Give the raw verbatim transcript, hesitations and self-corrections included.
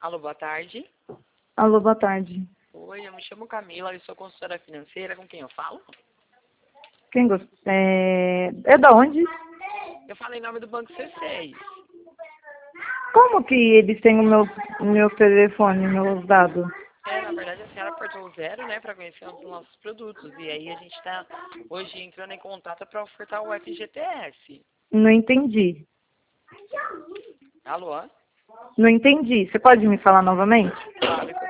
Alô, boa tarde. Alô, boa tarde. Oi, eu me chamo Camila, eu sou consultora financeira, com quem eu falo? Quem gosta? É... é da onde? Eu falo em nome do Banco C seis. Como que eles têm o meu, o meu telefone, meus dados? É, na verdade a senhora apertou o zero, né, para conhecer um dos nossos produtos. E aí a gente está hoje entrando em contato para ofertar o F G T S. Não entendi. Alô? Não entendi. Você pode me falar novamente? Claro,